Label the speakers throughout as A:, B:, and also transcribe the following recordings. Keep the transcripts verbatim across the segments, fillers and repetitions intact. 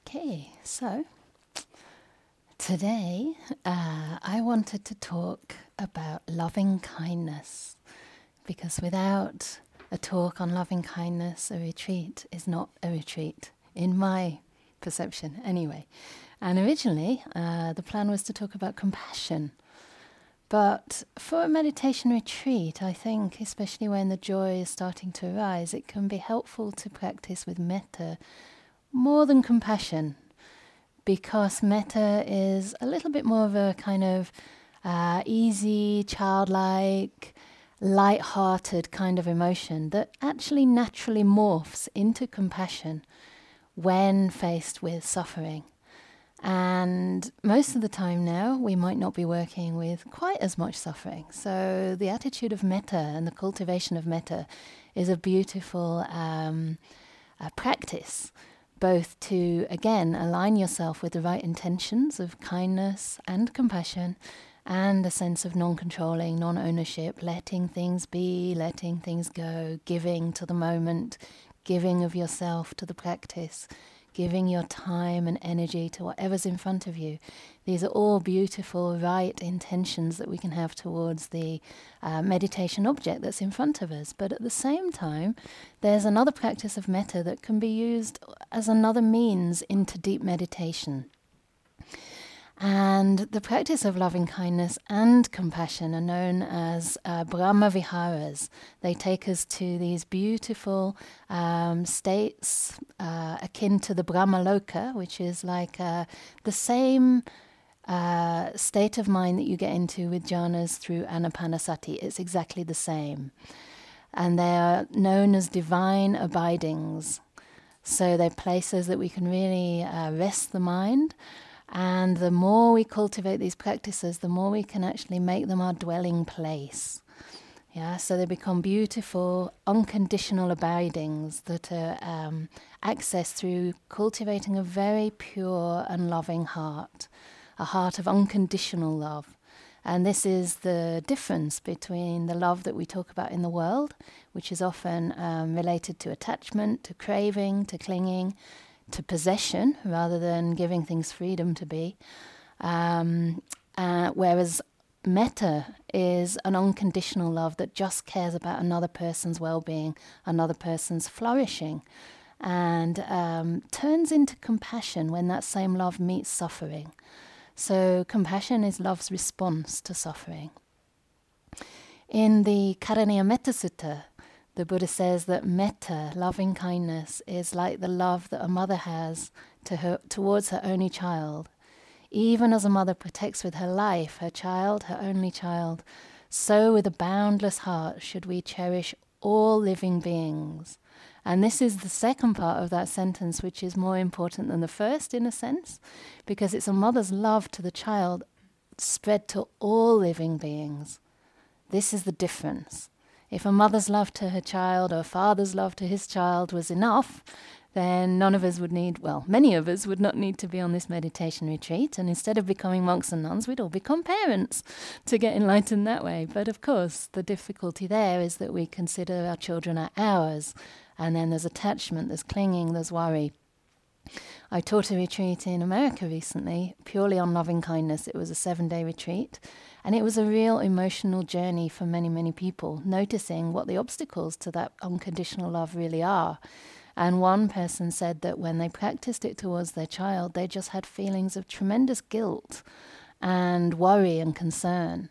A: Okay, so today uh, I wanted to talk about loving kindness, because without a talk on loving kindness, a retreat is not a retreat, in my perception anyway. And originally uh, the plan was to talk about compassion. But for a meditation retreat, I think, especially when the joy is starting to arise, it can be helpful to practice with metta more than compassion, because metta is a little bit more of a kind of uh, easy, childlike, light-hearted kind of emotion that actually naturally morphs into compassion when faced with suffering. And most of the time now, we might not be working with quite as much suffering. So the attitude of metta and the cultivation of metta is a beautiful um, uh, practice, both to, again, align yourself with the right intentions of kindness and compassion, and a sense of non-controlling, non-ownership, letting things be, letting things go, giving to the moment, giving of yourself to the practice, giving your time and energy to whatever's in front of you. These are all beautiful, right intentions that we can have towards the uh, meditation object that's in front of us. But at the same time, there's another practice of metta that can be used as another means into deep meditation. And the practice of loving kindness and compassion are known as uh, Brahma Viharas. They take us to these beautiful um, states uh, akin to the Brahma Loka, which is like uh, the same uh, state of mind that you get into with jhanas through Anapanasati. It's exactly the same. And they are known as divine abidings. So they're places that we can really uh, rest the mind. And the more we cultivate these practices, the more we can actually make them our dwelling place. Yeah, so they become beautiful, unconditional abidings that are um, accessed through cultivating a very pure and loving heart, a heart of unconditional love. And this is the difference between the love that we talk about in the world, which is often um, related to attachment, to craving, to clinging, to possession, rather than giving things freedom to be. Um, uh, whereas metta is an unconditional love that just cares about another person's well-being, another person's flourishing, and um, turns into compassion when that same love meets suffering. So compassion is love's response to suffering. In the Karaniya Metta Sutta, the Buddha says that metta, loving kindness, is like the love that a mother has to her, towards her only child. Even as a mother protects with her life her child, her only child, so with a boundless heart should we cherish all living beings. And this is the second part of that sentence, which is more important than the first in a sense, because it's a mother's love to the child spread to all living beings. This is the difference. If a mother's love to her child or a father's love to his child was enough, then none of us would need, well, many of us would not need to be on this meditation retreat. And instead of becoming monks and nuns, we'd all become parents to get enlightened that way. But of course, the difficulty there is that we consider our children are ours. And then there's attachment, there's clinging, there's worry. I taught a retreat in America recently, purely on loving kindness. It was a seven-day retreat. And it was a real emotional journey for many, many people, noticing what the obstacles to that unconditional love really are. And one person said that when they practiced it towards their child, they just had feelings of tremendous guilt and worry and concern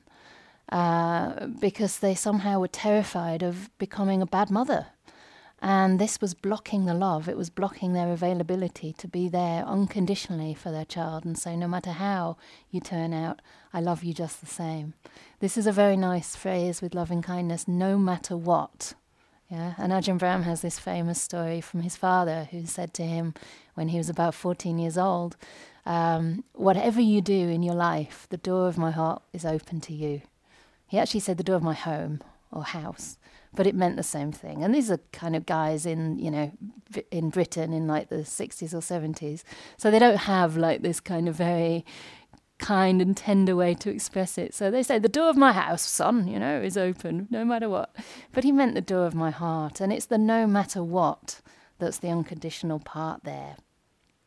A: uh, because they somehow were terrified of becoming a bad mother. And this was blocking the love. It was blocking their availability to be there unconditionally for their child and say, no matter how you turn out, I love you just the same. This is a very nice phrase with loving kindness, no matter what. Yeah, and Ajahn Brahm has this famous story from his father who said to him when he was about fourteen years old, um, whatever you do in your life, the door of my heart is open to you. He actually said the door of my home or house, but it meant the same thing. And these are kind of guys in, you know, in Britain in like the sixties or seventies. So they don't have like this kind of very kind and tender way to express it. So they say, the door of my house, son, you know, is open, no matter what. But he meant the door of my heart. And it's the no matter what that's the unconditional part there.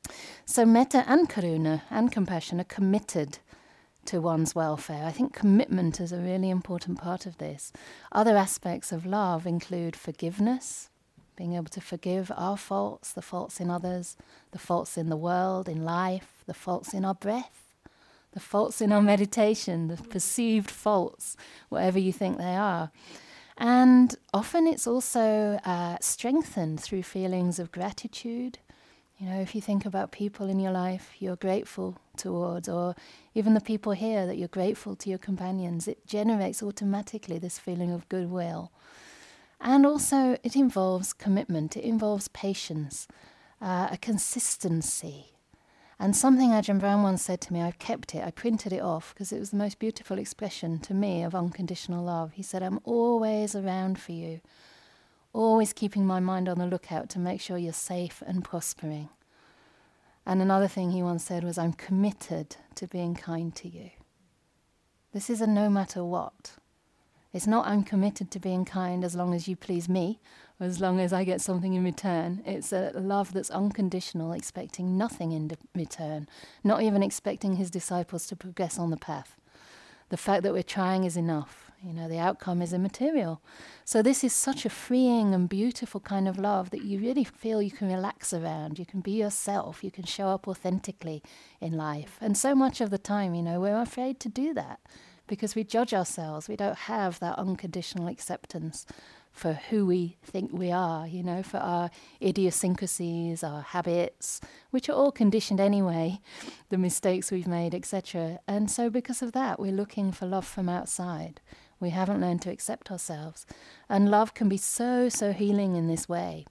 A: So metta and karuna and compassion are committed to one's welfare. I think commitment is a really important part of this. Other aspects of love include forgiveness, being able to forgive our faults, the faults in others, the faults in the world, in life, the faults in our breath, the faults in our meditation, the perceived faults, whatever you think they are. And often it's also uh, strengthened through feelings of gratitude. You know, if you think about people in your life you're grateful towards, or even the people here that you're grateful to your companions, it generates automatically this feeling of goodwill. And also it involves commitment, it involves patience, uh, a consistency. And something Ajahn Brahm once said to me, I've kept it, I printed it off because it was the most beautiful expression to me of unconditional love. He said, I'm always around for you, always keeping my mind on the lookout to make sure you're safe and prospering. And another thing he once said was, I'm committed to being kind to you. This is a no matter what. It's not I'm committed to being kind as long as you please me, or as long as I get something in return. It's a love that's unconditional, expecting nothing in de- return, not even expecting his disciples to progress on the path. The fact that we're trying is enough. You know, the outcome is immaterial. So this is such a freeing and beautiful kind of love that you really feel you can relax around. You can be yourself. You can show up authentically in life. And so much of the time, you know, we're afraid to do that because we judge ourselves. We don't have that unconditional acceptance for who we think we are, you know, for our idiosyncrasies, our habits, which are all conditioned anyway, the mistakes we've made, et cetera. And so because of that, we're looking for love from outside. We haven't learned to accept ourselves. And love can be so, so healing in this way.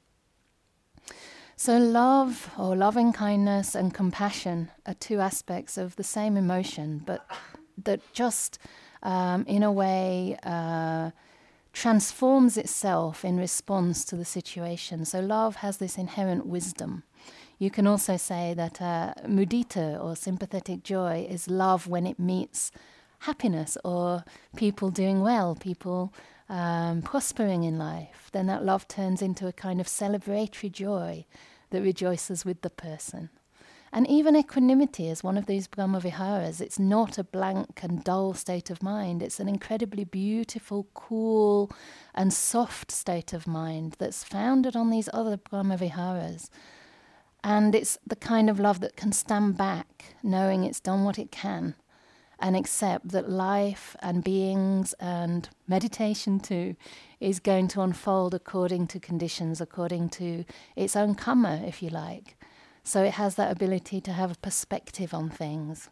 A: So love, or loving kindness and compassion, are two aspects of the same emotion, but that just, um, in a way, uh, transforms itself in response to the situation. So love has this inherent wisdom. You can also say that uh, mudita, or sympathetic joy, is love when it meets happiness, or people doing well, people um, prospering in life. Then that love turns into a kind of celebratory joy that rejoices with the person. And even equanimity is one of these Brahmaviharas. It's not a blank and dull state of mind. It's an incredibly beautiful, cool, and soft state of mind that's founded on these other Brahmaviharas. And it's the kind of love that can stand back, knowing it's done what it can, and accept that life and beings and meditation too is going to unfold according to conditions, according to its own karma, if you like. So it has that ability to have a perspective on things.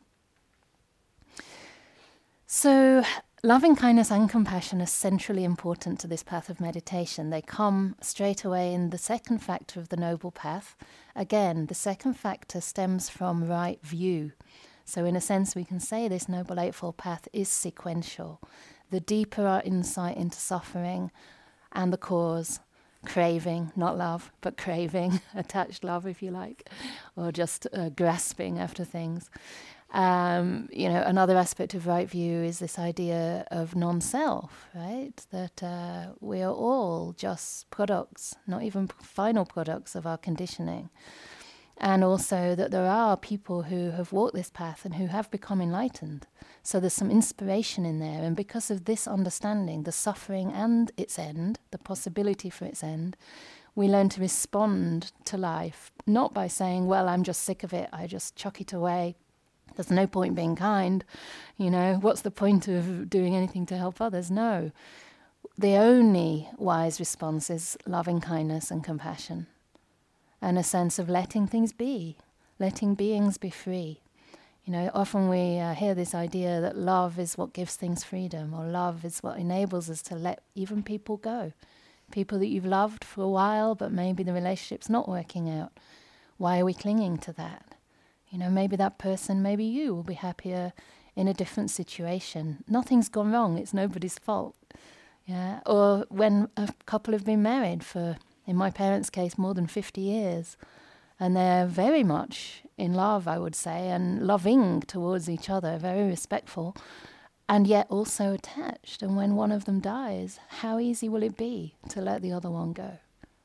A: So loving kindness and compassion are centrally important to this path of meditation. They come straight away in the second factor of the Noble Path. Again, the second factor stems from right view. So in a sense, we can say this Noble Eightfold Path is sequential. The deeper our insight into suffering and the cause, craving, not love, but craving, attached love, if you like, or just uh, grasping after things. Um, you know, another aspect of right view is this idea of non-self, right? That uh, we are all just products, not even final products of our conditioning. And also that there are people who have walked this path and who have become enlightened. So there's some inspiration in there. And because of this understanding, the suffering and its end, the possibility for its end, we learn to respond to life, not by saying, well, I'm just sick of it, I just chuck it away. There's no point being kind. You know, what's the point of doing anything to help others? No. The only wise response is loving kindness and compassion, and a sense of letting things be, letting beings be free. You know, often we uh, hear this idea that love is what gives things freedom, or love is what enables us to let even people go. People that you've loved for a while, but maybe the relationship's not working out. Why are we clinging to that? You know, maybe that person, maybe you will be happier in a different situation. Nothing's gone wrong, it's nobody's fault. Yeah. Or when a couple have been married for, in my parents' case, more than fifty years. And they're very much in love, I would say, and loving towards each other, very respectful, and yet also attached. And when one of them dies, how easy will it be to let the other one go?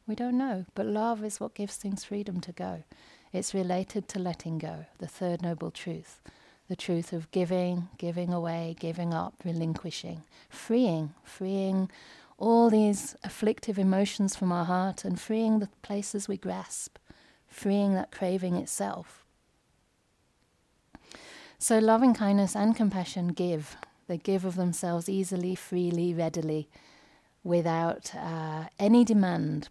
A: We don't know. But love is what gives things freedom to go. It's related to letting go, the third noble truth. The truth of giving, giving away, giving up, relinquishing, freeing, freeing all these afflictive emotions from our heart and freeing the places we grasp, freeing that craving itself. So loving kindness and compassion give. They give of themselves easily, freely, readily, without uh, any demand.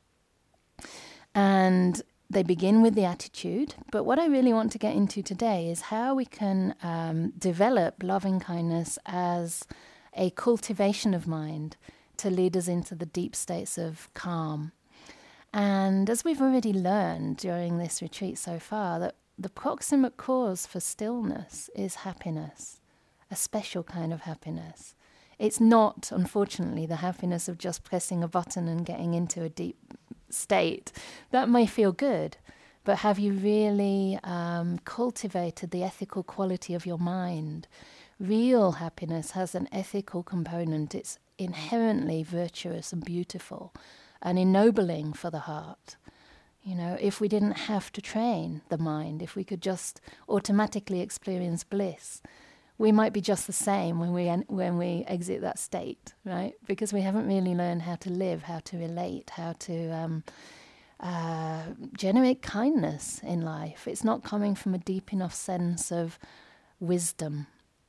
A: And they begin with the attitude, but what I really want to get into today is how we can um, develop loving kindness as a cultivation of mind to lead us into the deep states of calm. And as we've already learned during this retreat so far, that the proximate cause for stillness is happiness, a special kind of happiness. It's not, unfortunately, the happiness of just pressing a button and getting into a deep state. That may feel good, but have you really um, cultivated the ethical quality of your mind? Real happiness has an ethical component. It's inherently virtuous and beautiful and ennobling for the heart. You know, if we didn't have to train the mind, if we could just automatically experience bliss, we might be just the same when we en- when we exit that state, right? Because we haven't really learned how to live, how to relate, how to um, uh, generate kindness in life. It's not coming from a deep enough sense of wisdom.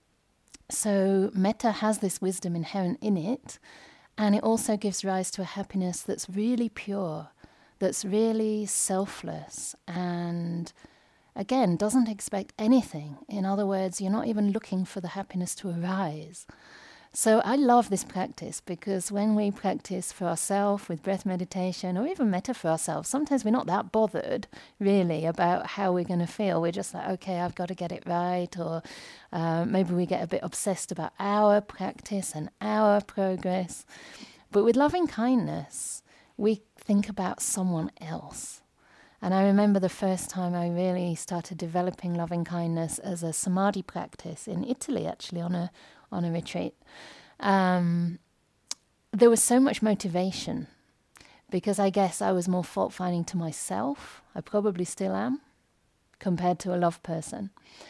A: So metta has this wisdom inherent in it, and it also gives rise to a happiness that's really pure, that's really selfless, and again, doesn't expect anything. In other words, you're not even looking for the happiness to arise. So I love this practice because when we practice for ourselves with breath meditation or even metta for ourselves, sometimes we're not that bothered really about how we're going to feel. We're just like, okay, I've got to get it right. Or uh, maybe we get a bit obsessed about our practice and our progress. But with loving kindness, we think about someone else. And I remember the first time I really started developing loving kindness as a samadhi practice in Italy, actually, on a on a retreat. Um, there was so much motivation because I guess I was more fault-finding to myself. I probably still am, compared to a love person.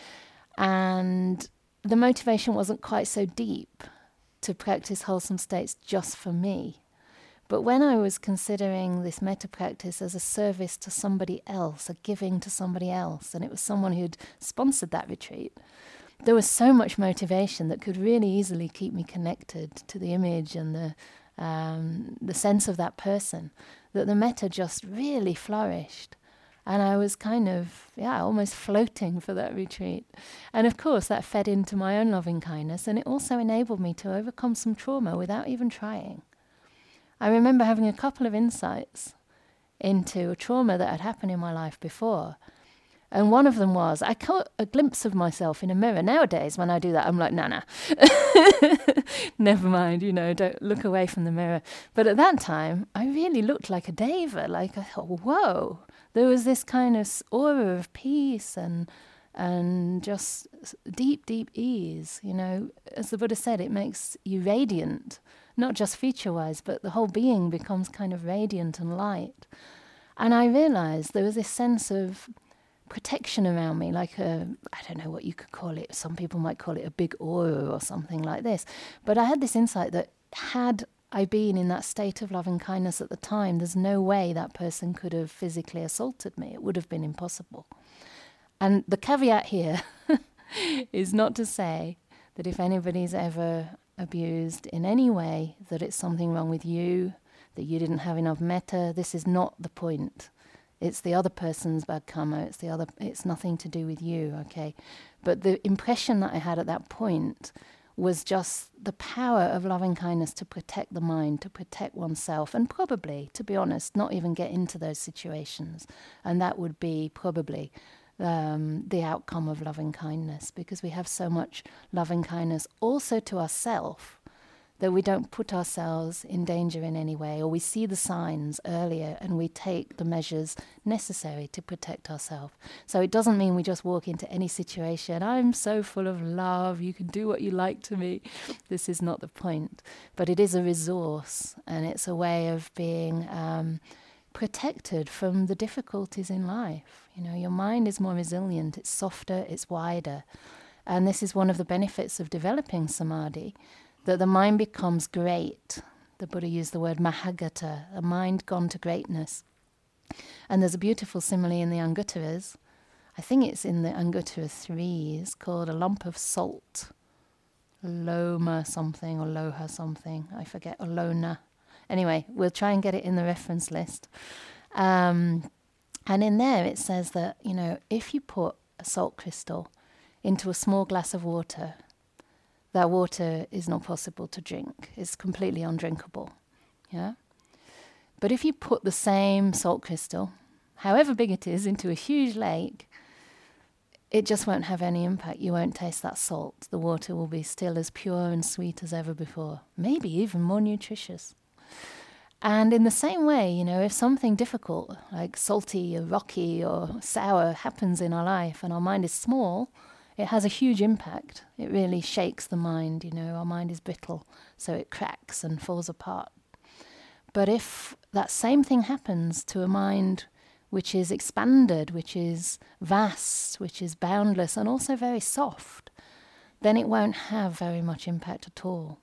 A: And the motivation wasn't quite so deep to practice wholesome states just for me. But when I was considering this metta practice as a service to somebody else, a giving to somebody else, and it was someone who'd sponsored that retreat, there was so much motivation that could really easily keep me connected to the image and the um, the sense of that person, that the metta just really flourished. And I was kind of, yeah, almost floating for that retreat. And of course, that fed into my own loving kindness, and it also enabled me to overcome some trauma without even trying. I remember having a couple of insights into a trauma that had happened in my life before. And one of them was, I caught a glimpse of myself in a mirror. Nowadays, when I do that, I'm like, nah, nah. Never mind, you know, don't look away from the mirror. But at that time, I really looked like a deva. Like, I thought, whoa. There was this kind of aura of peace and and just deep, deep ease. You know, as the Buddha said, it makes you radiant. Not just feature-wise, but the whole being becomes kind of radiant and light. And I realized there was this sense of protection around me, like a, I don't know what you could call it. Some people might call it a big aura or something like this. But I had this insight that had I been in that state of love and kindness at the time, there's no way that person could have physically assaulted me. It would have been impossible. And the caveat here is not to say that if anybody's ever abused in any way, that it's something wrong with you, that you didn't have enough metta. This is not the point. It's the other person's bad karma. It's the other. It's nothing to do with you, okay? But the impression that I had at that point was just the power of loving kindness to protect the mind, to protect oneself, and probably, to be honest, not even get into those situations. And that would be probably Um, the outcome of loving kindness, because we have so much loving kindness also to ourselves that we don't put ourselves in danger in any way, or we see the signs earlier and we take the measures necessary to protect ourselves. So it doesn't mean we just walk into any situation, I'm so full of love, you can do what you like to me. This is not the point. But it is a resource, and it's a way of being um, protected from the difficulties in life. You know, your mind is more resilient, it's softer, it's wider. And this is one of the benefits of developing samadhi, that the mind becomes great. The Buddha used the word mahagata, a mind gone to greatness. And there's a beautiful simile in the Anguttaras. I think it's in the Anguttara threes, called a lump of salt. Loma something, or loha something, I forget, or lona. Anyway, we'll try and get it in the reference list. Um, and in there it says that, you know, if you put a salt crystal into a small glass of water, that water is not possible to drink. It's completely undrinkable. Yeah? But if you put the same salt crystal, however big it is, into a huge lake, it just won't have any impact. You won't taste that salt. The water will be still as pure and sweet as ever before. Maybe even more nutritious. And in the same way, you know, if something difficult, like salty or rocky or sour, happens in our life and our mind is small, it has a huge impact. It really shakes the mind, you know. Our mind is brittle, so it cracks and falls apart. But if that same thing happens to a mind which is expanded, which is vast, which is boundless, and also very soft, then it won't have very much impact at all.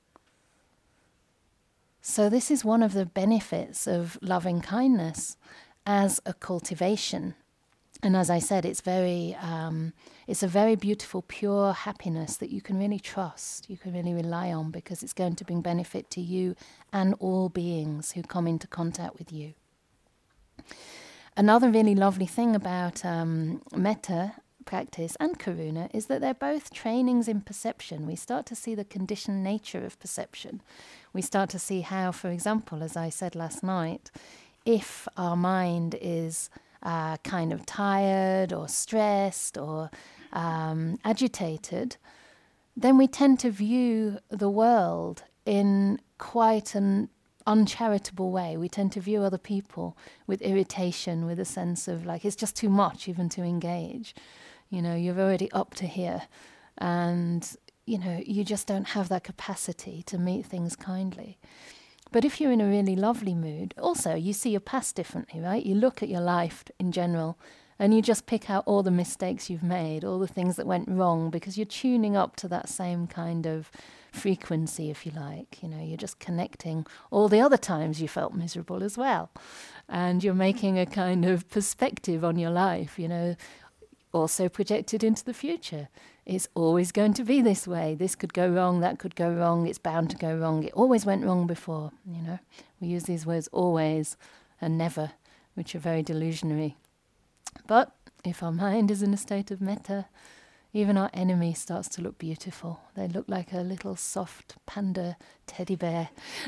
A: So this is one of the benefits of loving kindness as a cultivation. And as I said, it's very, um, it's a very beautiful, pure happiness that you can really trust, you can really rely on, because it's going to bring benefit to you and all beings who come into contact with you. Another really lovely thing about um, metta practice and karuna is that they're both trainings in perception. We start to see the conditioned nature of perception. We start to see how, for example, as I said last night, if our mind is Uh, kind of tired or stressed or um, agitated, then we tend to view the world in quite an uncharitable way. We tend to view other people with irritation, with a sense of like, it's just too much even to engage. You know, you're already up to here and, you know, you just don't have that capacity to meet things kindly. But if you're in a really lovely mood, also you see your past differently, right? You look at your life in general and you just pick out all the mistakes you've made, all the things that went wrong, because you're tuning up to that same kind of frequency, if you like. You know, you're just connecting all the other times you felt miserable as well. And you're making a kind of perspective on your life, you know, also projected into the future. It's always going to be this way. This could go wrong, that could go wrong, it's bound to go wrong. It always went wrong before, you know. We use these words always and never, which are very delusionary. But if our mind is in a state of metta, even our enemy starts to look beautiful. They look like a little soft panda teddy bear.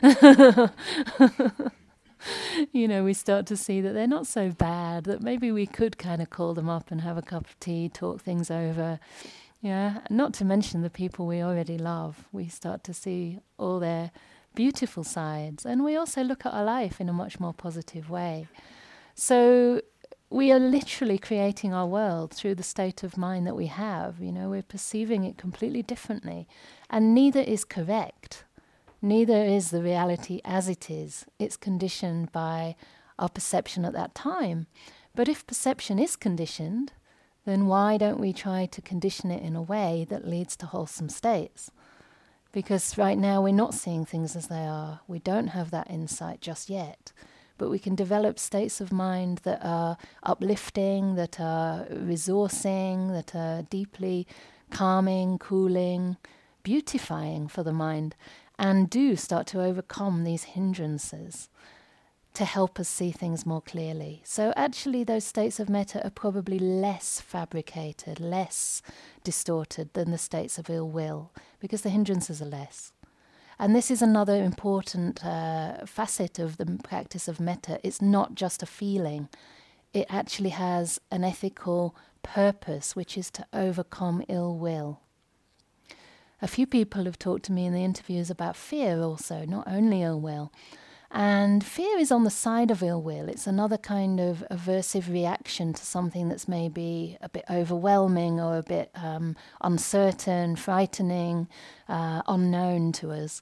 A: You know, we start to see that they're not so bad, that maybe we could kind of call them up and have a cup of tea, talk things over. Yeah, not to mention the people we already love. We start to see all their beautiful sides, and we also look at our life in a much more positive way. So we are literally creating our world through the state of mind that we have. You know, we're perceiving it completely differently, and neither is correct. Neither is the reality as it is. It's conditioned by our perception at that time. But if perception is conditioned, then why don't we try to condition it in a way that leads to wholesome states? Because right now we're not seeing things as they are. We don't have that insight just yet. But we can develop states of mind that are uplifting, that are resourcing, that are deeply calming, cooling, beautifying for the mind, and do start to overcome these hindrances to help us see things more clearly. So actually those states of metta are probably less fabricated, less distorted than the states of ill will, because the hindrances are less. And this is another important uh, facet of the practice of metta. It's not just a feeling. It actually has an ethical purpose, which is to overcome ill will. A few people have talked to me in the interviews about fear also, not only ill will. And fear is on the side of ill will. It's another kind of aversive reaction to something that's maybe a bit overwhelming or a bit um, uncertain, frightening, uh, unknown to us.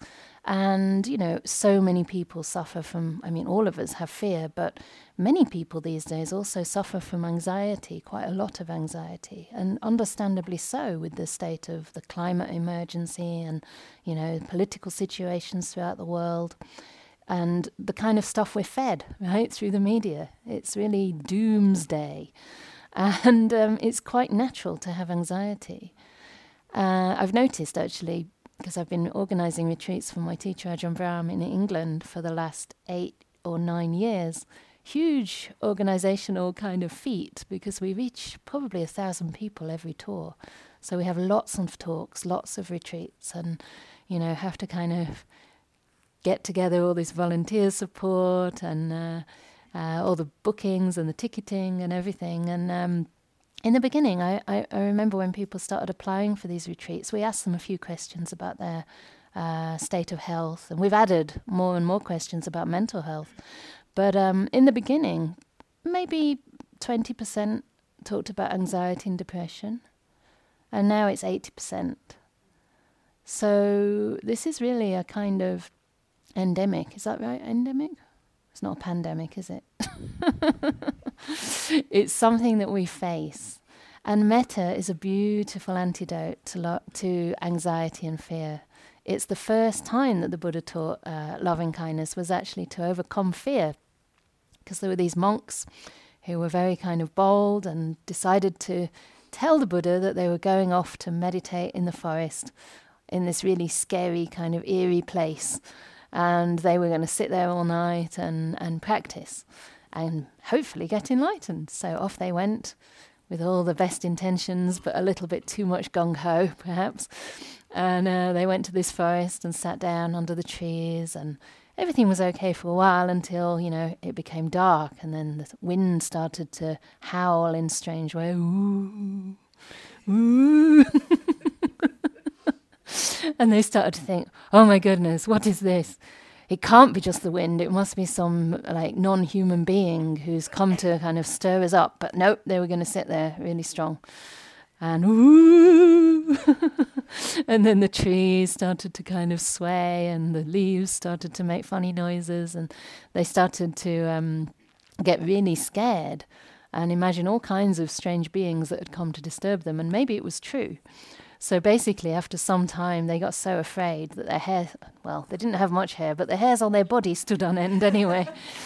A: And, you know, so many people suffer from, I mean, all of us have fear, but many people these days also suffer from anxiety, quite a lot of anxiety, and understandably so with the state of the climate emergency and, you know, political situations throughout the world. And the kind of stuff we're fed, right, through the media. It's really doomsday. And um, it's quite natural to have anxiety. Uh, I've noticed, actually, because I've been organising retreats for my teacher, Ajahn Brahm, in England for the last eight or nine years. Huge organisational kind of feat, because we reach probably a thousand people every tour. So we have lots of talks, lots of retreats, and, you know, have to kind of get together all this volunteer support and uh, uh, all the bookings and the ticketing and everything. And um, in the beginning, I, I, I remember when people started applying for these retreats, we asked them a few questions about their uh, state of health. And we've added more and more questions about mental health. But um, in the beginning, maybe twenty percent talked about anxiety and depression. And now it's eighty percent. So this is really a kind of endemic, is that right? Endemic? It's not a pandemic, is it? It's something that we face. And metta is a beautiful antidote to lo- to anxiety and fear. It's the first time that the Buddha taught uh, loving kindness was actually to overcome fear. Because there were these monks who were very kind of bold and decided to tell the Buddha that they were going off to meditate in the forest in this really scary kind of eerie place. And they were going to sit there all night and, and practice and hopefully get enlightened. So off they went with all the best intentions, but a little bit too much gung-ho, perhaps. And uh, they went to this forest and sat down under the trees, and everything was okay for a while until, you know, it became dark, and then the wind started to howl in strange way. Ooh, ooh. And they started to think, oh my goodness, what is this? It can't be just the wind. It must be some like non-human being who's come to kind of stir us up. But nope, they were going to sit there really strong. And ooh! And then the trees started to kind of sway and the leaves started to make funny noises, and they started to um, get really scared and imagine all kinds of strange beings that had come to disturb them. And maybe it was true. So basically, after some time, they got so afraid that their hair, well, they didn't have much hair, but the hairs on their body stood on end anyway.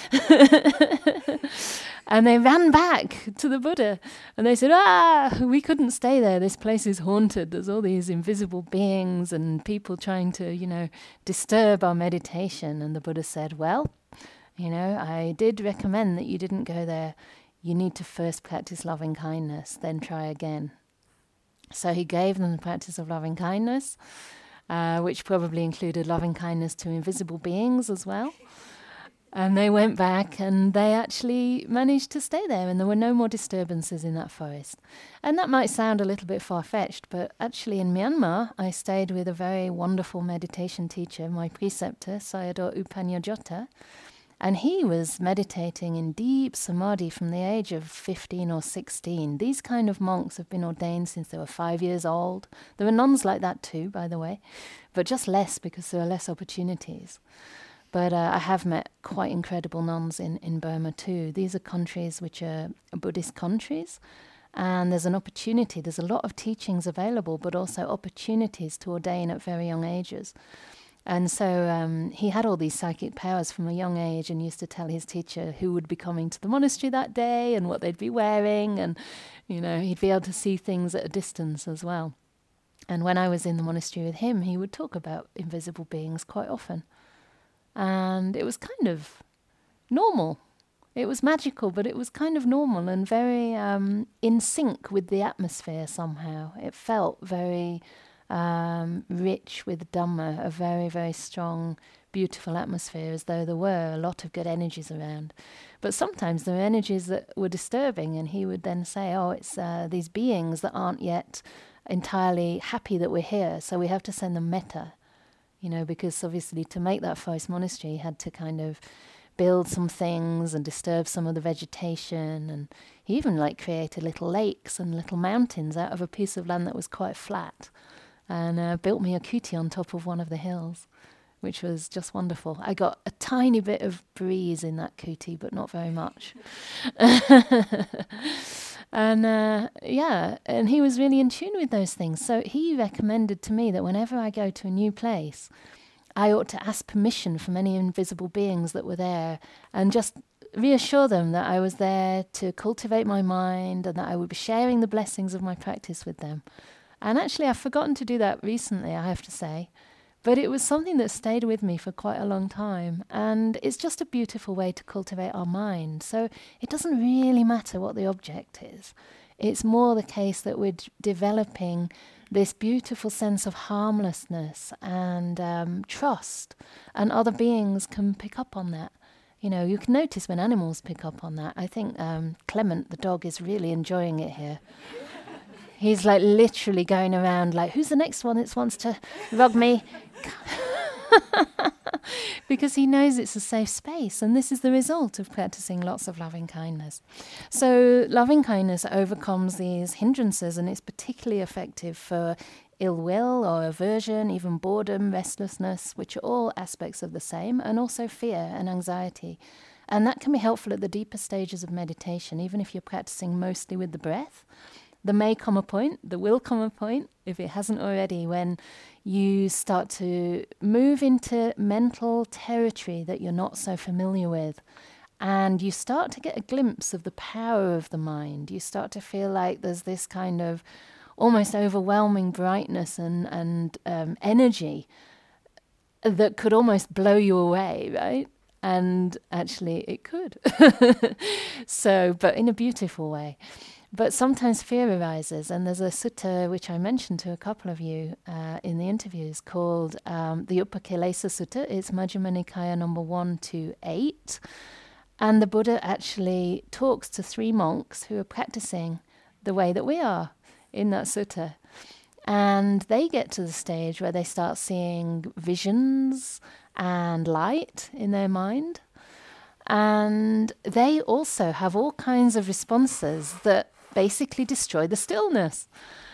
A: And they ran back to the Buddha. And they said, ah, we couldn't stay there. This place is haunted. There's all these invisible beings and people trying to, you know, disturb our meditation. And the Buddha said, well, you know, I did recommend that you didn't go there. You need to first practice loving kindness, then try again. So he gave them the practice of loving kindness, uh, which probably included loving kindness to invisible beings as well. And they went back and they actually managed to stay there, and there were no more disturbances in that forest. And that might sound a little bit far-fetched, but actually in Myanmar, I stayed with a very wonderful meditation teacher, my preceptor, Sayadaw U Panyajotta. And he was meditating in deep samadhi from the age of fifteen or sixteen. These kind of monks have been ordained since they were five years old. There were nuns like that too, by the way, but just less because there are less opportunities. But uh, I have met quite incredible nuns in, in Burma too. These are countries which are Buddhist countries, and there's an opportunity. There's a lot of teachings available, but also opportunities to ordain at very young ages. And so um, he had all these psychic powers from a young age and used to tell his teacher who would be coming to the monastery that day and what they'd be wearing. And, you know, he'd be able to see things at a distance as well. And when I was in the monastery with him, he would talk about invisible beings quite often. And it was kind of normal. It was magical, but it was kind of normal and very um, in sync with the atmosphere somehow. It felt very... Um, rich with Dhamma, a very, very strong, beautiful atmosphere, as though there were a lot of good energies around. But sometimes there were energies that were disturbing, and he would then say, oh, it's uh, these beings that aren't yet entirely happy that we're here, so we have to send them metta. You know, because obviously to make that forest monastery, he had to kind of build some things and disturb some of the vegetation, and he even like created little lakes and little mountains out of a piece of land that was quite flat. And uh, built me a kuti on top of one of the hills, which was just wonderful. I got a tiny bit of breeze in that kuti, but not very much. And uh, yeah, and he was really in tune with those things. So he recommended to me that whenever I go to a new place, I ought to ask permission from any invisible beings that were there and just reassure them that I was there to cultivate my mind and that I would be sharing the blessings of my practice with them. And actually, I've forgotten to do that recently, I have to say. But it was something that stayed with me for quite a long time. And it's just a beautiful way to cultivate our mind. So it doesn't really matter what the object is. It's more the case that we're d- developing this beautiful sense of harmlessness and um, trust. And other beings can pick up on that. You know, you can notice when animals pick up on that. I think um, Clement, the dog, is really enjoying it here. He's like literally going around like, who's the next one that wants to rug me? Because he knows it's a safe space. And this is the result of practicing lots of loving kindness. So loving kindness overcomes these hindrances, and it's particularly effective for ill will or aversion, even boredom, restlessness, which are all aspects of the same, and also fear and anxiety. And that can be helpful at the deeper stages of meditation, even if you're practicing mostly with the breath. There may come a point, there will come a point, if it hasn't already, when you start to move into mental territory that you're not so familiar with. And you start to get a glimpse of the power of the mind. You start to feel like there's this kind of almost overwhelming brightness and, and um, energy that could almost blow you away, right? And actually it could. So, but in a beautiful way. But sometimes fear arises, and there's a sutta which I mentioned to a couple of you uh, in the interviews called um, the Upakilesa Sutta. It's Majjhima Nikaya number one to eight. And the Buddha actually talks to three monks who are practicing the way that we are in that sutta. And they get to the stage where they start seeing visions and light in their mind. And they also have all kinds of responses that basically destroy the stillness.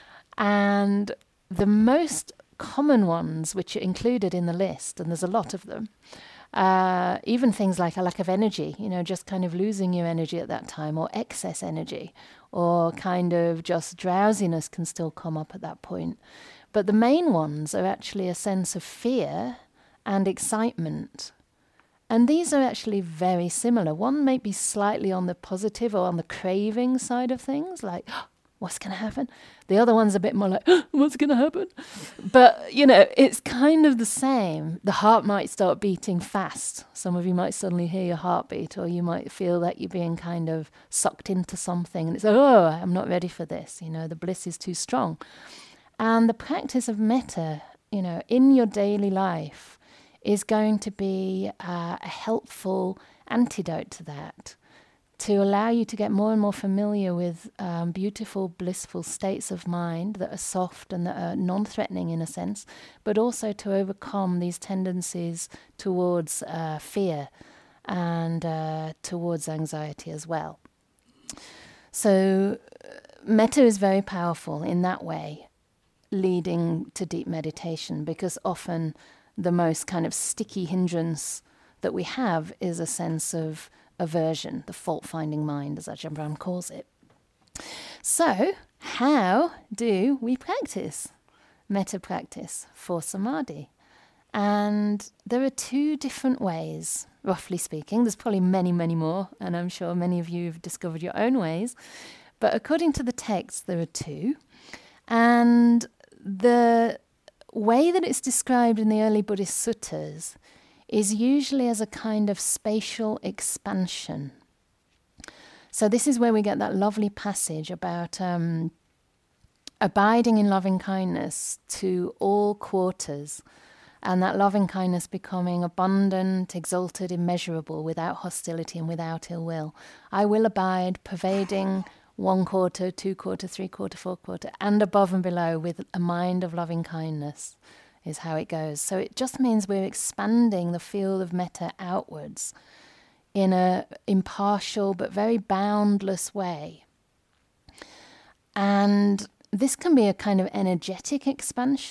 A: And the most common ones, which are included in the list, and there's a lot of them, uh, even things like a lack of energy, you know, just kind of losing your energy at that time, or excess energy, or kind of just drowsiness can still come up at that point. But the main ones are actually a sense of fear and excitement. And these are actually very similar. One may be slightly on the positive or on the craving side of things, like, oh, what's going to happen? The other one's a bit more like, oh, what's going to happen? But, you know, it's kind of the same. The heart might start beating fast. Some of you might suddenly hear your heartbeat, or you might feel that you're being kind of sucked into something. And it's, oh, I'm not ready for this. You know, the bliss is too strong. And the practice of metta, you know, in your daily life, is going to be uh, a helpful antidote to that, to allow you to get more and more familiar with um, beautiful, blissful states of mind that are soft and that are non-threatening in a sense, but also to overcome these tendencies towards uh, fear and uh, towards anxiety as well. So uh, metta is very powerful in that way, leading to deep meditation, because often the most kind of sticky hindrance that we have is a sense of aversion, the fault-finding mind, as Ajahn Brahm calls it. So, how do we practice metta practice for samadhi? And there are two different ways, roughly speaking. There's probably many, many more, and I'm sure many of you have discovered your own ways. But according to the text, there are two. And the way that it's described in the early Buddhist suttas is usually as a kind of spatial expansion. So this is where we get that lovely passage about um, abiding in loving kindness to all quarters, and that loving kindness becoming abundant, exalted, immeasurable, without hostility and without ill will. I will abide, pervading one quarter, two quarter, three quarter, four quarter, and above and below with a mind of loving kindness is how it goes. So it just means we're expanding the field of metta outwards in a impartial but very boundless way. And this can be a kind of energetic expansion.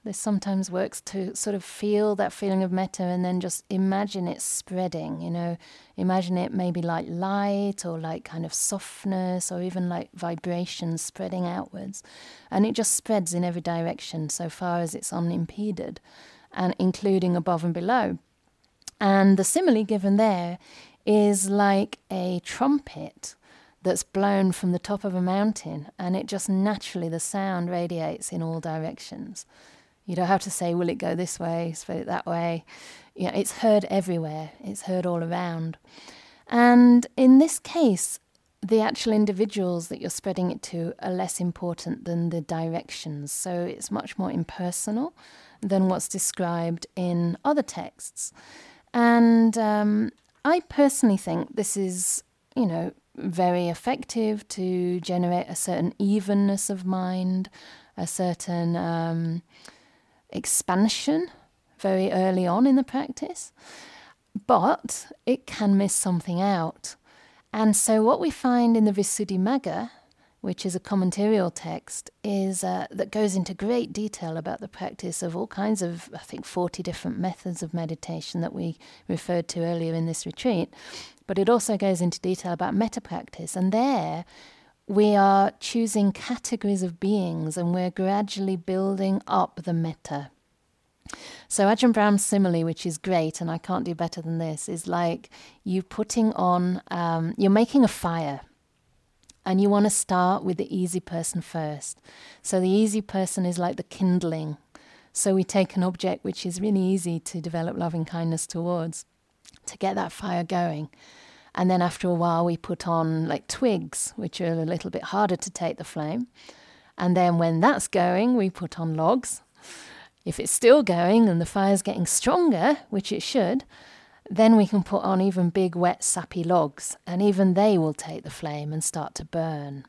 A: This sometimes works to sort of feel that feeling of metta and then just imagine it spreading, you know, imagine it maybe like light or like kind of softness or even like vibrations spreading outwards. And it just spreads in every direction so far as it's unimpeded, and including above and below. And the simile given there is like a trumpet that's blown from the top of a mountain, and it just naturally, the sound radiates in all directions. You don't have to say, will it go this way, spread it that way. You know, it's heard everywhere. It's heard all around. And in this case, the actual individuals that you're spreading it to are less important than the directions. So it's much more impersonal than what's described in other texts. And um, I personally think this is, you know, very effective to generate a certain evenness of mind, a certain um, expansion very early on in the practice. But it can miss something out. And so what we find in the Visuddhimagga, which is a commentarial text, is uh, that goes into great detail about the practice of all kinds of, I think, forty different methods of meditation that we referred to earlier in this retreat. But it also goes into detail about metta practice. And there we are choosing categories of beings and we're gradually building up the metta. So Ajahn Brahm's simile, which is great, and I can't do better than this, is like you putting on, um, you're making a fire. And you want to start with the easy person first. So the easy person is like the kindling. So we take an object which is really easy to develop loving kindness towards, to get that fire going. And then after a while we put on like twigs, which are a little bit harder to take the flame. And then when that's going, we put on logs. If it's still going and the fire's getting stronger, which it should, then we can put on even big, wet, sappy logs, and even they will take the flame and start to burn.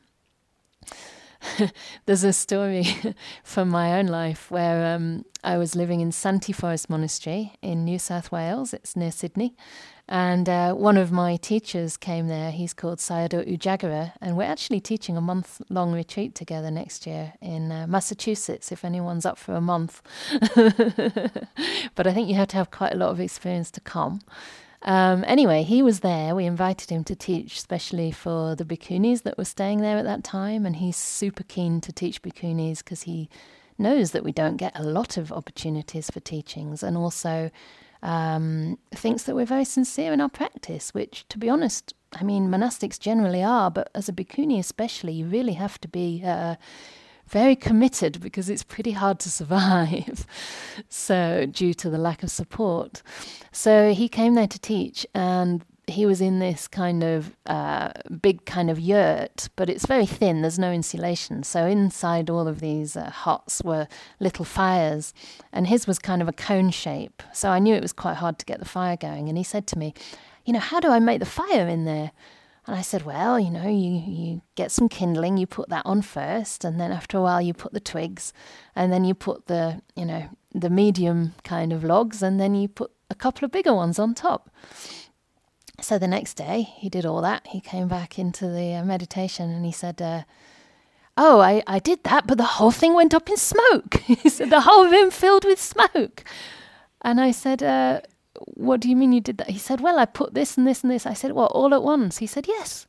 A: There's a story from my own life where um, I was living in Santee Forest Monastery in New South Wales. It's near Sydney. And uh, one of my teachers came there. He's called Sayadaw Ujagara. And we're actually teaching a month-long retreat together next year in uh, Massachusetts, if anyone's up for a month. But I think you have to have quite a lot of experience to come. Um, anyway, he was there. We invited him to teach, especially for the bhikkhunis that were staying there at that time. And he's super keen to teach bhikkhunis because he knows that we don't get a lot of opportunities for teachings, and also um, thinks that we're very sincere in our practice, which, to be honest, I mean, monastics generally are, but as a bhikkhuni especially, you really have to be uh, very committed because it's pretty hard to survive, so due to the lack of support. So he came there to teach, and he was in this kind of uh, big kind of yurt, but it's very thin, there's no insulation. So inside all of these uh, huts were little fires, and his was kind of a cone shape. So I knew it was quite hard to get the fire going. And he said to me, you know, how do I make the fire in there? And I said, well, you know, you, you get some kindling, you put that on first, and then after a while you put the twigs, and then you put the, you know, the medium kind of logs, and then you put a couple of bigger ones on top. So the next day he did all that. He came back into the uh, meditation and he said, uh, oh, I, I did that, but the whole thing went up in smoke. He said, the whole room filled with smoke. And I said, uh, what do you mean you did that? He said, well, I put this and this and this. I said, what, all at once? He said, yes.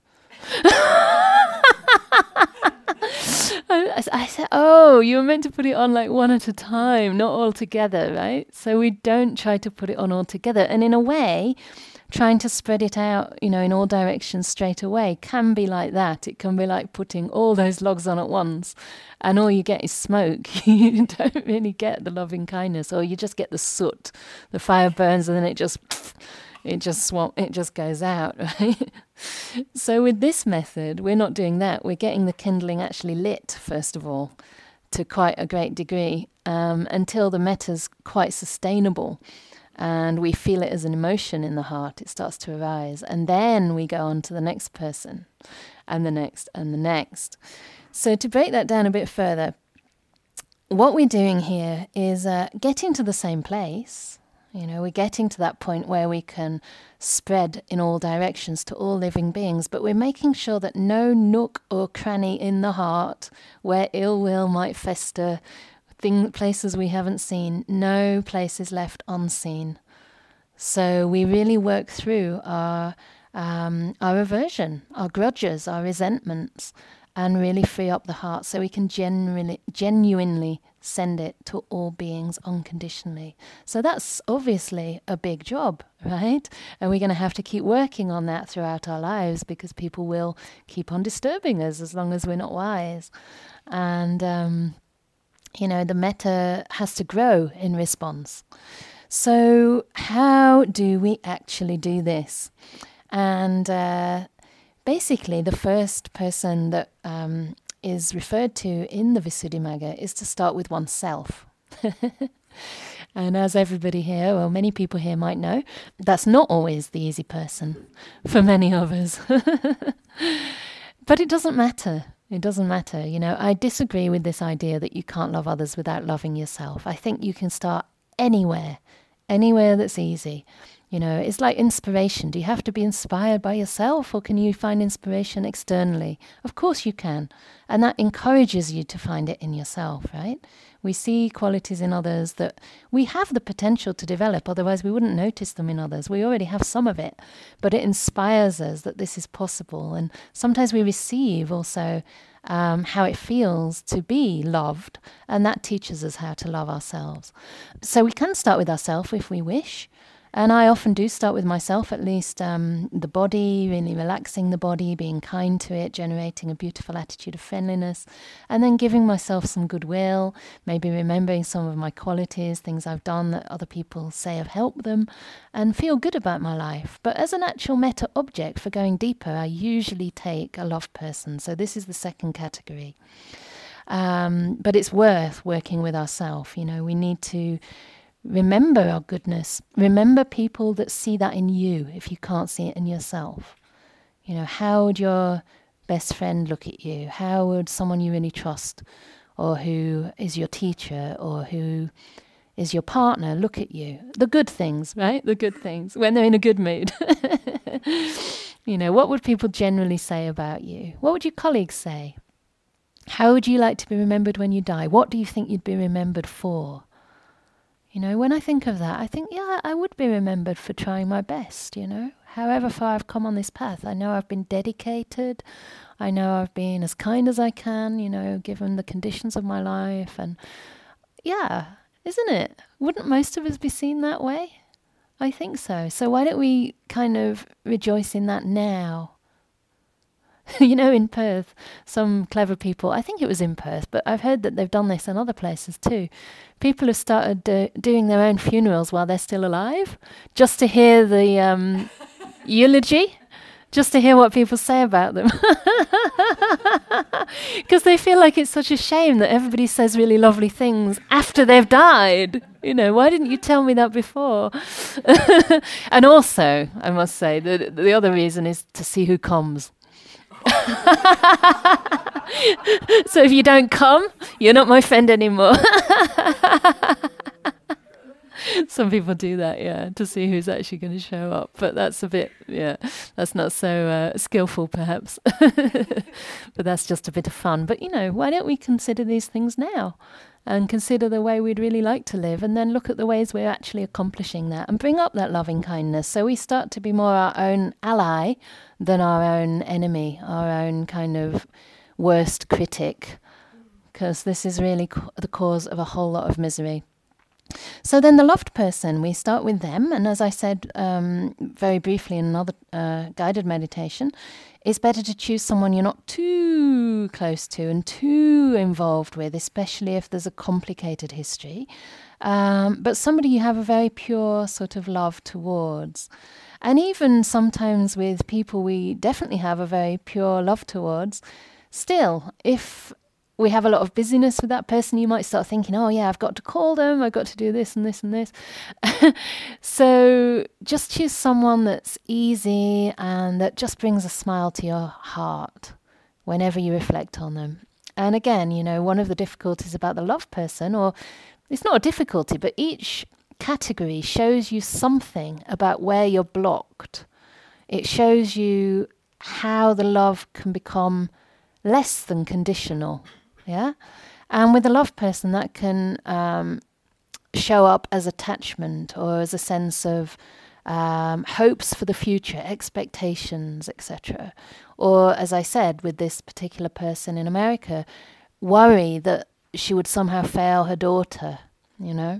A: I, I said, oh, you were meant to put it on like one at a time, not all together, right? So we don't try to put it on all together. And in a way, trying to spread it out, you know, in all directions straight away can be like that. It can be like putting all those logs on at once and all you get is smoke. You don't really get the loving kindness, or you just get the soot. The fire burns and then it just, it just swamp, it just goes out, right? So with this method, we're not doing that. We're getting the kindling actually lit, first of all, to quite a great degree, um, until the metta's quite sustainable. And we feel it as an emotion in the heart. It starts to arise. And then we go on to the next person and the next and the next. So to break that down a bit further, what we're doing here is uh, getting to the same place. You know, we're getting to that point where we can spread in all directions to all living beings, but we're making sure that no nook or cranny in the heart where ill will might fester thing, places we haven't seen, no places left unseen. So we really work through our um, our aversion, our grudges, our resentments, and really free up the heart so we can genuinely, genuinely send it to all beings unconditionally. So that's obviously a big job, right? And we're going to have to keep working on that throughout our lives, because people will keep on disturbing us as long as we're not wise. And, um, you know, the metta has to grow in response. So how do we actually do this? And uh, basically, the first person that um, is referred to in the Visuddhimagga is to start with oneself. And as everybody here, well, many people here might know, that's not always the easy person for many of us. But it doesn't matter. It doesn't matter. You know, I disagree with this idea that you can't love others without loving yourself. I think you can start anywhere, anywhere that's easy. You know, it's like inspiration. Do you have to be inspired by yourself, or can you find inspiration externally? Of course you can. And that encourages you to find it in yourself, right? We see qualities in others that we have the potential to develop, otherwise we wouldn't notice them in others. We already have some of it, but it inspires us that this is possible. And sometimes we receive also um, how it feels to be loved, and that teaches us how to love ourselves. So we can start with ourselves if we wish. And I often do start with myself, at least um, the body, really relaxing the body, being kind to it, generating a beautiful attitude of friendliness, and then giving myself some goodwill, maybe remembering some of my qualities, things I've done that other people say have helped them, and feel good about my life. But as an actual metta object for going deeper, I usually take a loved person. So this is the second category. Um, but it's worth working with ourselves. You know, we need to remember our goodness. Remember people that see that in you if you can't see it in yourself. You know, how would your best friend look at you? How would someone you really trust, or who is your teacher, or who is your partner, look at you? The good things, right? The good things, when they're in a good mood. You know, what would people generally say about you? What would your colleagues say? How would you like to be remembered when you die? What do you think you'd be remembered for? You know, when I think of that, I think, yeah, I would be remembered for trying my best, you know. However far I've come on this path, I know I've been dedicated. I know I've been as kind as I can, you know, given the conditions of my life. And yeah, isn't it? Wouldn't most of us be seen that way? I think so. So why don't we kind of rejoice in that now? You know, in Perth, some clever people, I think it was in Perth, but I've heard that they've done this in other places too. People have started uh, doing their own funerals while they're still alive, just to hear the um, eulogy, just to hear what people say about them. Because they feel like it's such a shame that everybody says really lovely things after they've died. You know, why didn't you tell me that before? And also, I must say, the, the other reason is to see who comes. So if you don't come, you're not my friend anymore. Some people do that, yeah, to see who's actually going to show up. But that's a bit, yeah, that's not so uh, skillful, perhaps. But that's just a bit of fun. But, you know, why don't we consider these things now? And consider the way we'd really like to live, and then look at the ways we're actually accomplishing that, and bring up that loving kindness, so we start to be more our own ally than our own enemy, our own kind of worst critic, because this is really co- the cause of a whole lot of misery. So then the loved person, we start with them, and as I said um, very briefly in another uh, guided meditation, it's better to choose someone you're not too close to and too involved with, especially if there's a complicated history, um, but somebody you have a very pure sort of love towards. And even sometimes with people we definitely have a very pure love towards, still, if we have a lot of busyness with that person, you might start thinking, oh yeah, I've got to call them, I've got to do this and this and this. So just choose someone that's easy and that just brings a smile to your heart whenever you reflect on them. And again, you know, one of the difficulties about the love person, or it's not a difficulty, but each category shows you something about where you're blocked. It shows you how the love can become less than conditional. yeah? And with a love person, that can um, show up as attachment or as a sense of um, hopes for the future, expectations, et cetera. Or, as I said, with this particular person in America, worry that she would somehow fail her daughter, you know?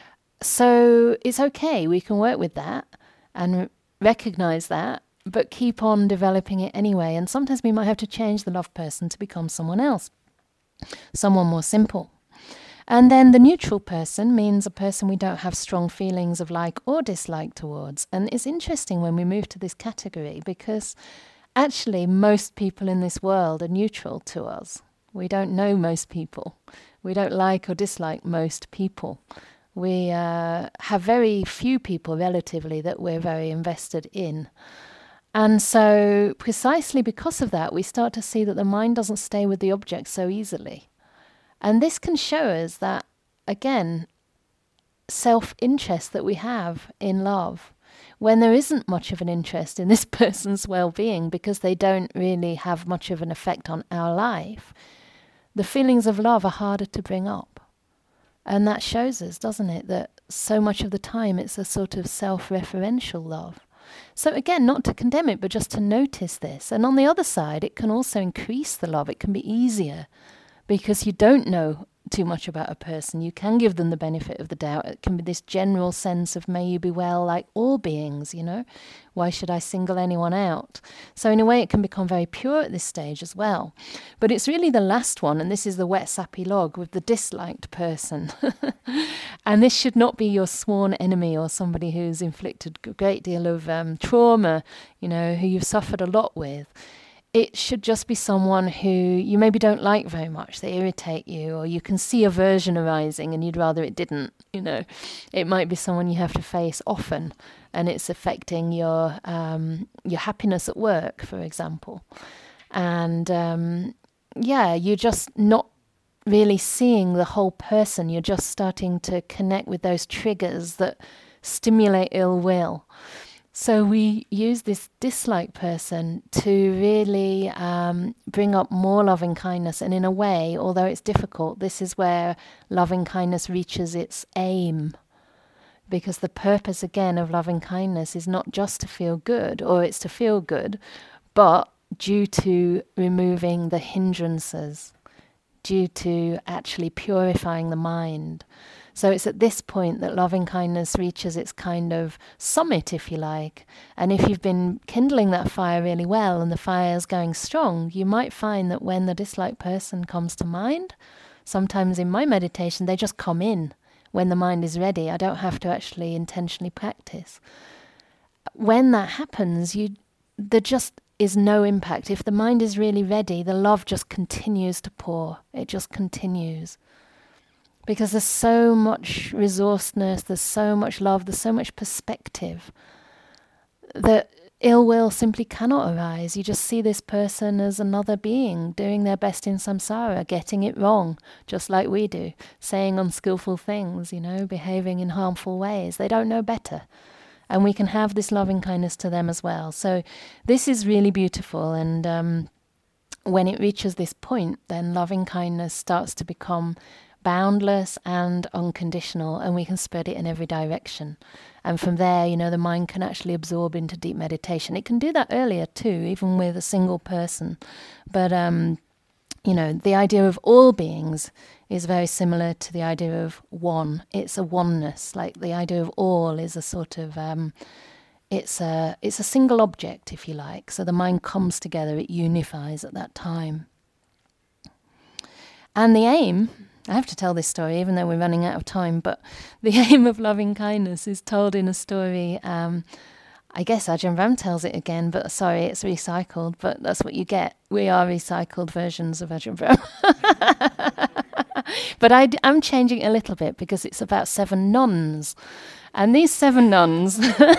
A: So it's okay, we can work with that and recognize that, but keep on developing it anyway. And sometimes we might have to change the love person to become someone else, someone more simple. And then the neutral person means a person we don't have strong feelings of like or dislike towards. And it's interesting when we move to this category, because actually most people in this world are neutral to us. We don't know most people. We don't like or dislike most people. We uh, have very few people relatively that we're very invested in. And so precisely because of that, we start to see that the mind doesn't stay with the object so easily. And this can show us that, again, self-interest that we have in love, when there isn't much of an interest in this person's well-being because they don't really have much of an effect on our life, the feelings of love are harder to bring up. And that shows us, doesn't it, that so much of the time it's a sort of self-referential love. So again, not to condemn it, but just to notice this. And on the other side, it can also increase the love. It can be easier because you don't know too much about a person. You can give them the benefit of the doubt. It can be this general sense of may you be well like all beings, you know. Why should I single anyone out? So in a way it can become very pure at this stage as well. But it's really the last one, and this is the wet sappy log with the disliked person. And this should not be your sworn enemy or somebody who's inflicted a great deal of um, trauma, you know, who you've suffered a lot with. It should just be someone who you maybe don't like very much. They irritate you, or you can see aversion arising and you'd rather it didn't, you know. It might be someone you have to face often and it's affecting your um, your happiness at work, for example. And um, yeah, you're just not really seeing the whole person. You're just starting to connect with those triggers that stimulate ill will. So we use this dislike person to really um, bring up more loving kindness. And in a way, although it's difficult, this is where loving kindness reaches its aim. Because the purpose, again, of loving kindness is not just to feel good, or it's to feel good, but due to removing the hindrances, due to actually purifying the mind. So it's at this point that loving kindness reaches its kind of summit, if you like. And if you've been kindling that fire really well and the fire is going strong, you might find that when the disliked person comes to mind, sometimes in my meditation, they just come in when the mind is ready. I don't have to actually intentionally practice. When that happens, you there just is no impact. If the mind is really ready, the love just continues to pour. It just continues. Because there's so much resourcefulness, there's so much love, there's so much perspective that ill will simply cannot arise. You just see this person as another being doing their best in samsara, getting it wrong, just like we do, saying unskillful things, you know, behaving in harmful ways. They don't know better. And we can have this loving kindness to them as well. So this is really beautiful. And um, when it reaches this point, then loving kindness starts to become boundless and unconditional, and we can spread it in every direction. And from there, you know, the mind can actually absorb into deep meditation. It can do that earlier too, even with a single person. But, um, you know, the idea of all beings is very similar to the idea of one. It's a oneness, like the idea of all is a sort of, um, it's a, it's a single object, if you like. So the mind comes together, it unifies at that time. And the aim, I have to tell this story even though we're running out of time, but the aim of loving kindness is told in a story. Um, I guess Ajahn Brahm tells it again, but sorry, it's recycled, but that's what you get. We are recycled versions of Ajahn Brahm. But I, I'm changing it a little bit because it's about seven nuns. And these seven nuns,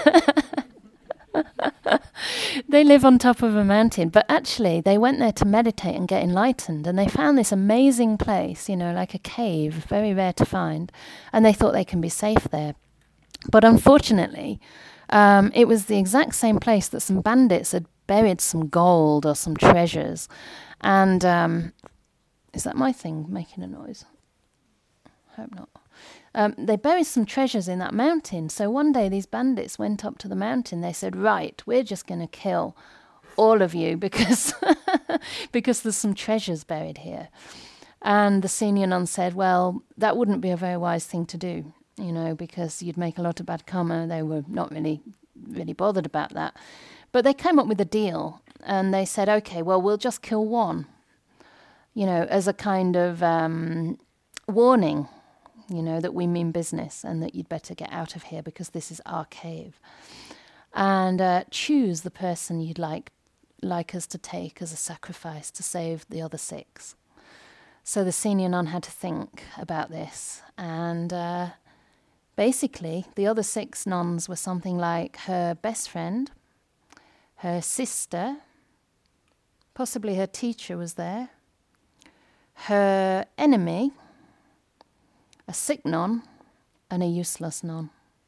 A: they live on top of a mountain, but actually they went there to meditate and get enlightened, and they found this amazing place, you know, like a cave, very rare to find, and they thought they can be safe there. But unfortunately, um, it was the exact same place that some bandits had buried some gold or some treasures, and um, Is that my thing making a noise? Hope not. Um, they buried some treasures in that mountain. So one day these bandits went up to the mountain. They said, right, we're just going to kill all of you because because there's some treasures buried here. And the senior nun said, well, that wouldn't be a very wise thing to do, you know, because you'd make a lot of bad karma. They were not really, really bothered about that. But they came up with a deal and they said, okay, well, we'll just kill one, you know, as a kind of um, warning, you know, that we mean business and that you'd better get out of here because this is our cave. And uh, choose the person you'd like like us to take as a sacrifice to save the other six. So the senior nun had to think about this. And uh, basically, the other six nuns were something like her best friend, her sister, possibly her teacher was there, her enemy, a sick nun, and a useless nun.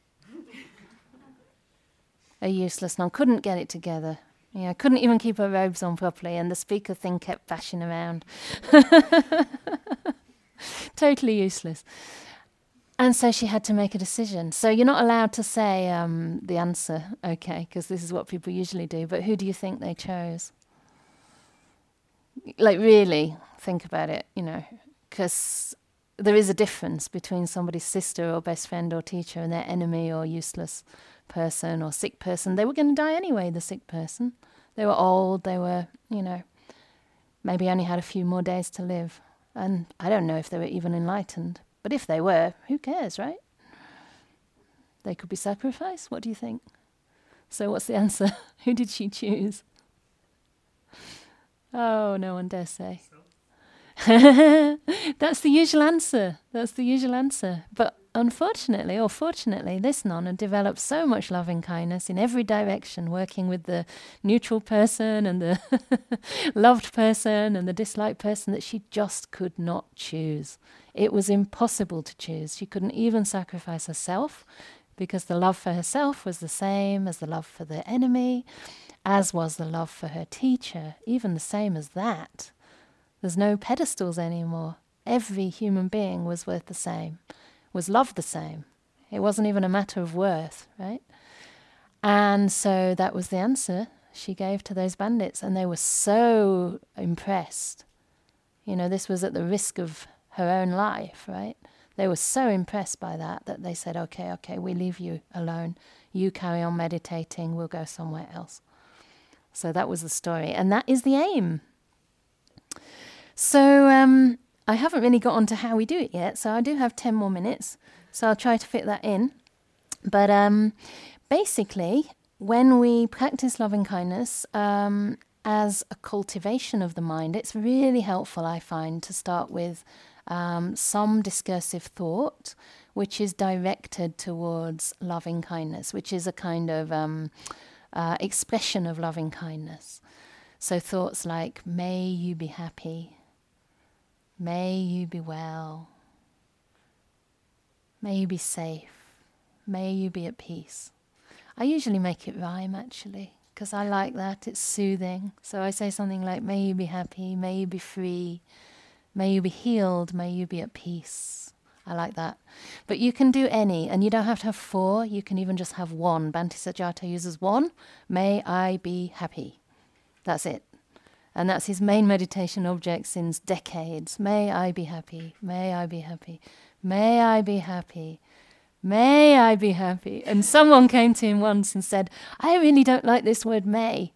A: A useless nun. Couldn't get it together. Yeah, couldn't even keep her robes on properly, and the speaker thing kept bashing around. Totally useless. And so she had to make a decision. So you're not allowed to say um, the answer, okay, because this is what people usually do, but who do you think they chose? Like, really think about it, you know, because there is a difference between somebody's sister or best friend or teacher and their enemy or useless person or sick person. They were going to die anyway, the sick person. They were old, they were, you know, maybe only had a few more days to live. And I don't know if they were even enlightened. But if they were, who cares, right? They could be sacrificed. What do you think? So what's the answer? Who did she choose? Oh, no one dare say. That's the usual answer. That's the usual answer. But unfortunately, or fortunately, this nun had developed so much loving kindness in every direction, working with the neutral person and the loved person and the disliked person, that she just could not choose. It was impossible to choose. She couldn't even sacrifice herself because the love for herself was the same as the love for the enemy, as was the love for her teacher, even the same as that. There's no pedestals anymore. Every human being was worth the same, was loved the same. It wasn't even a matter of worth, right? And so that was the answer she gave to those bandits, and they were so impressed. You know, this was at the risk of her own life, right? They were so impressed by that that they said, okay, okay, we leave you alone. You carry on meditating, we'll go somewhere else. So that was the story, and that is the aim. So um, I haven't really got on to how we do it yet, so I do have ten more minutes, so I'll try to fit that in. But um, basically, when we practice loving kindness um, as a cultivation of the mind, it's really helpful, I find, to start with um, some discursive thought, which is directed towards loving kindness, which is a kind of um, uh, expression of loving kindness. So thoughts like, may you be happy, may you be well, may you be safe, may you be at peace. I usually make it rhyme, actually, because I like that. It's soothing. So I say something like, may you be happy, may you be free, may you be healed, may you be at peace. I like that. But you can do any, and you don't have to have four. You can even just have one. Bhante Sujato uses one. May I be happy. That's it. And that's his main meditation object since decades. May I be happy. May I be happy. May I be happy. May I be happy. And someone came to him once and said, I really don't like this word may.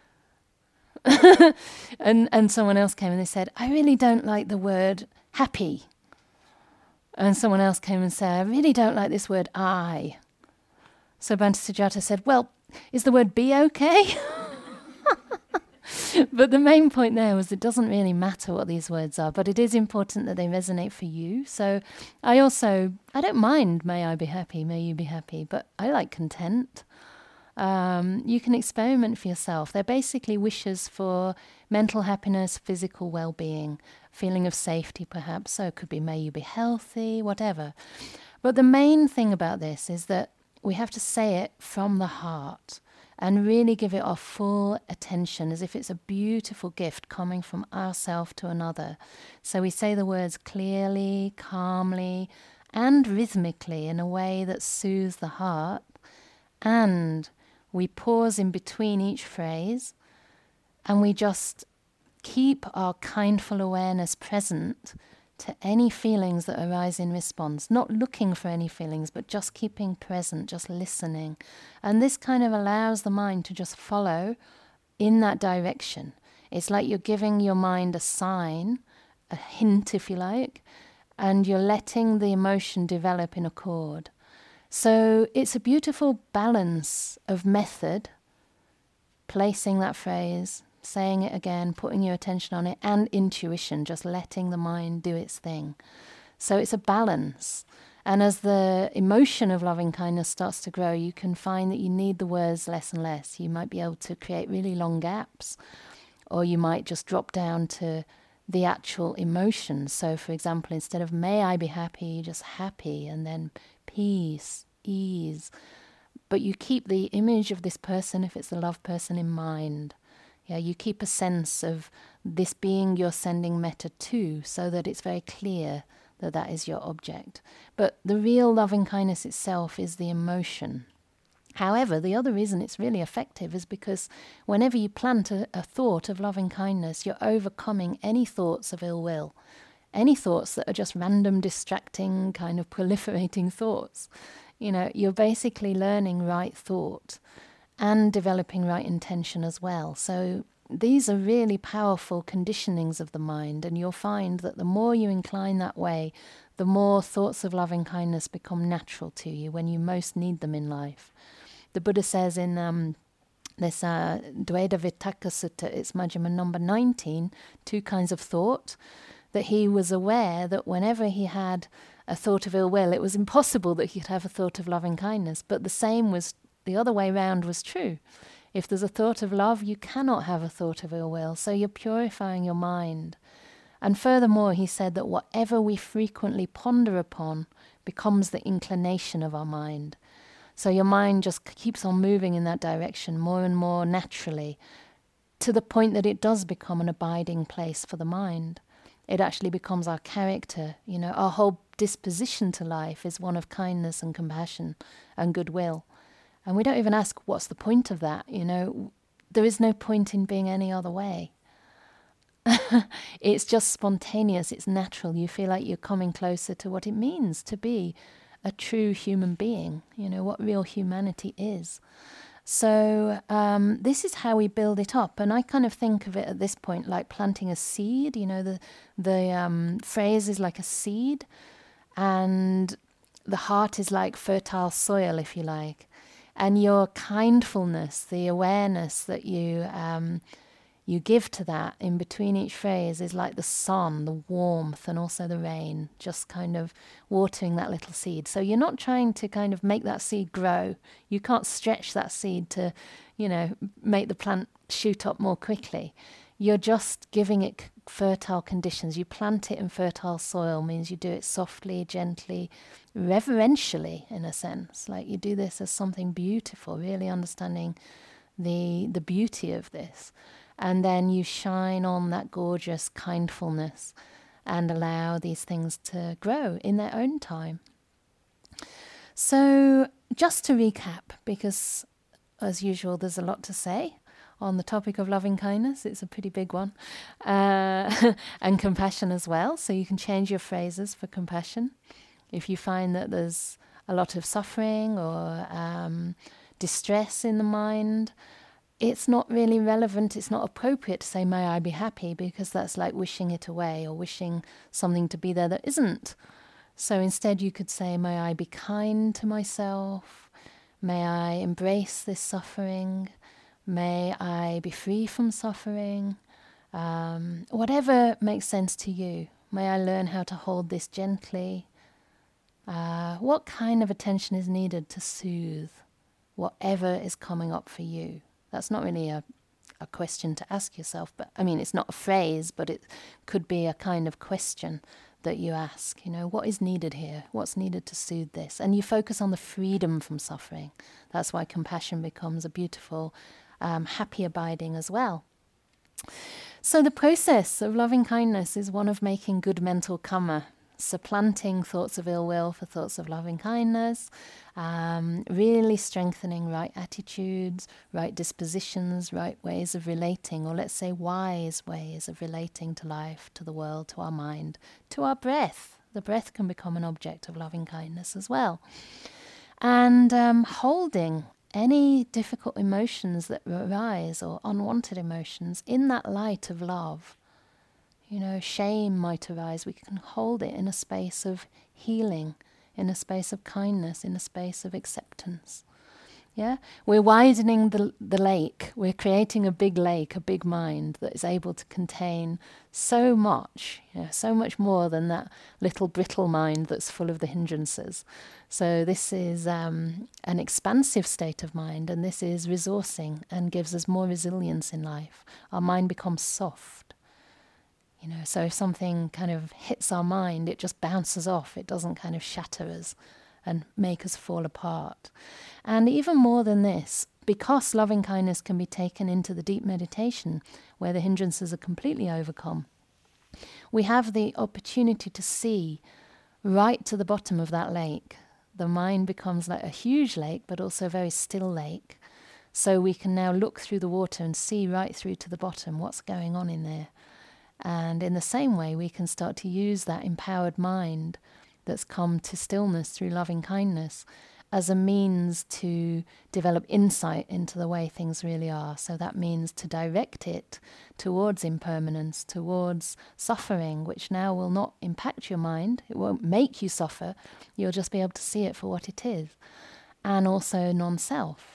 A: and and someone else came and they said, I really don't like the word happy. And someone else came and said, I really don't like this word I. So Bhante Sujato said, well, is the word be okay? But the main point there was it doesn't really matter what these words are, but it is important that they resonate for you. So I also, I don't mind may I be happy, may you be happy, but I like content. Um, you can experiment for yourself. They're basically wishes for mental happiness, physical well-being, feeling of safety perhaps. So it could be may you be healthy, whatever. But the main thing about this is that we have to say it from the heart. and really give it our full attention as if it's a beautiful gift coming from ourselves to another. So we say the words clearly, calmly, and rhythmically in a way that soothes the heart. And we pause in between each phrase, and we just keep our kindful awareness present to any feelings that arise in response, not looking for any feelings, but just keeping present, just listening. And this kind of allows the mind to just follow in that direction. It's like you're giving your mind a sign, a hint, if you like, and you're letting the emotion develop in accord. So it's a beautiful balance of method, placing that phrase, saying it again, putting your attention on it, and intuition, just letting the mind do its thing. So it's a balance. And as the emotion of loving kindness starts to grow, you can find that you need the words less and less. You might be able to create really long gaps, or you might just drop down to the actual emotion. So, for example, instead of may I be happy, just happy, and then peace, ease. But you keep the image of this person, if it's the love person, in mind. Yeah, you keep a sense of this being you're sending metta to, so that it's very clear that that is your object. But the real loving kindness itself is the emotion. However, the other reason it's really effective is because whenever you plant a, a thought of loving kindness, you're overcoming any thoughts of ill will, any thoughts that are just random, distracting, kind of proliferating thoughts. You know, you're basically learning right thought and developing right intention as well. So these are really powerful conditionings of the mind, and you'll find that the more you incline that way, the more thoughts of loving kindness become natural to you when you most need them in life. The Buddha says in um, this uh, Dveda Vitakka Sutta, it's Majjhima number nineteen, two kinds of thought, that he was aware that whenever he had a thought of ill will, it was impossible that he could have a thought of loving kindness, but the same was the other way round was true. If there's a thought of love, you cannot have a thought of ill will. So you're purifying your mind. And furthermore, he said that whatever we frequently ponder upon becomes the inclination of our mind. So your mind just keeps on moving in that direction more and more naturally, to the point that it does become an abiding place for the mind. It actually becomes our character. You know, our whole disposition to life is one of kindness and compassion and goodwill. And we don't even ask, what's the point of that? You know, there is no point in being any other way. It's just spontaneous, it's natural. You feel like you're coming closer to what it means to be a true human being, you know, what real humanity is. So um, this is how we build it up. And I kind of think of it at this point like planting a seed. You know, the, the um, phrase is like a seed, and the heart is like fertile soil, if you like. And your kindfulness, the awareness that you um, you give to that in between each phrase is like the sun, the warmth, and also the rain, just kind of watering that little seed. So you're not trying to kind of make that seed grow. You can't stretch that seed to, you know, make the plant shoot up more quickly. You're just giving it fertile conditions. You plant it in fertile soil, means you do it softly, gently, reverentially, in a sense. Like you do this as something beautiful, really understanding the the beauty of this. And then you shine on that gorgeous kindfulness and allow these things to grow in their own time. So just to recap, because as usual, there's a lot to say on the topic of loving kindness. It's a pretty big one. Uh, and compassion as well. So you can change your phrases for compassion. If you find that there's a lot of suffering or um, distress in the mind, it's not really relevant, it's not appropriate to say, may I be happy, because that's like wishing it away or wishing something to be there that isn't. So instead you could say, may I be kind to myself, may I embrace this suffering, may I be free from suffering, um, whatever makes sense to you. May I learn how to hold this gently. Uh, what kind of attention is needed to soothe whatever is coming up for you? That's not really a, a question to ask yourself, but I mean, it's not a phrase, but it could be a kind of question that you ask, you know, what is needed here? What's needed to soothe this? And you focus on the freedom from suffering. That's why compassion becomes a beautiful, um, happy abiding as well. So the process of loving kindness is one of making good mental karma, supplanting thoughts of ill will for thoughts of loving kindness, um, really strengthening right attitudes, right dispositions, right ways of relating, or let's say wise ways of relating to life, to the world, to our mind, to our breath. The breath can become an object of loving kindness as well. And um, holding any difficult emotions that arise or unwanted emotions in that light of love. You know, shame might arise. We can hold it in a space of healing, in a space of kindness, in a space of acceptance. Yeah, we're widening the the lake. We're creating a big lake, a big mind that is able to contain so much, you know, so much more than that little brittle mind that's full of the hindrances. So this is um, an expansive state of mind, and this is resourcing and gives us more resilience in life. Our mind becomes soft. You know, so if something kind of hits our mind, it just bounces off. It doesn't kind of shatter us and make us fall apart. And even more than this, because loving kindness can be taken into the deep meditation where the hindrances are completely overcome, we have the opportunity to see right to the bottom of that lake. The mind becomes like a huge lake, but also a very still lake. So we can now look through the water and see right through to the bottom what's going on in there. And in the same way, we can start to use that empowered mind that's come to stillness through loving kindness as a means to develop insight into the way things really are. So that means to direct it towards impermanence, towards suffering, which now will not impact your mind. It won't make you suffer. You'll just be able to see it for what it is. And also non-self.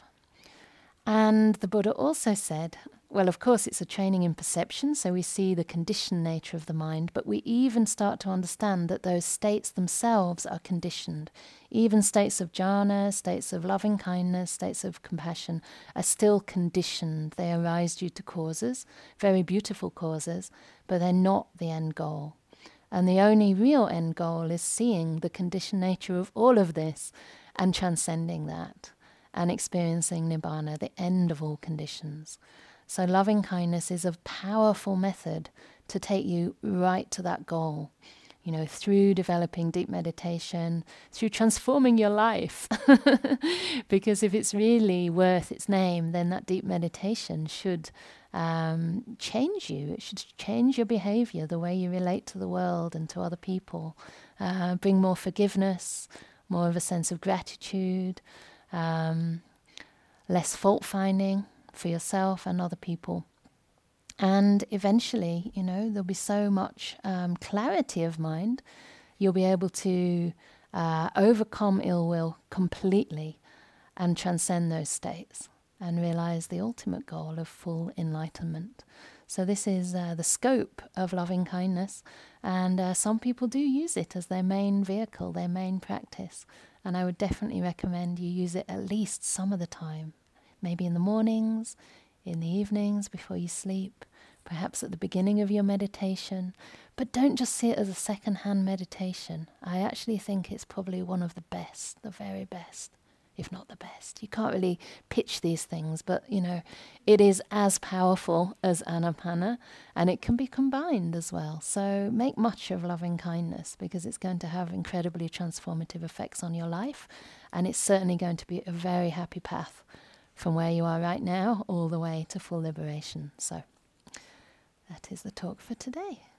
A: And the Buddha also said, well, of course, it's a training in perception, so we see the conditioned nature of the mind, but we even start to understand that those states themselves are conditioned. Even states of jhana, states of loving kindness, states of compassion are still conditioned. They arise due to causes, very beautiful causes, but they're not the end goal. And the only real end goal is seeing the conditioned nature of all of this and transcending that and experiencing Nibbana, the end of all conditions. So loving kindness is a powerful method to take you right to that goal, you know, through developing deep meditation, through transforming your life. Because if it's really worth its name, then that deep meditation should um, change you. It should change your behavior, the way you relate to the world and to other people, uh, bring more forgiveness, more of a sense of gratitude, um, less fault-finding for yourself and other people. And eventually, you know, there'll be so much um, clarity of mind, you'll be able to uh, overcome ill will completely and transcend those states and realize the ultimate goal of full enlightenment. So this is uh, the scope of loving kindness, and uh, some people do use it as their main vehicle, their main practice. And I would definitely recommend you use it at least some of the time. Maybe in the mornings, in the evenings, before you sleep, perhaps at the beginning of your meditation. But don't just see it as a second-hand meditation. I actually think it's probably one of the best, the very best, if not the best. You can't really pitch these things, but, you know, it is as powerful as Anapana, and it can be combined as well. So make much of loving kindness, because it's going to have incredibly transformative effects on your life, and it's certainly going to be a very happy path from where you are right now all the way to full liberation. So that is the talk for today.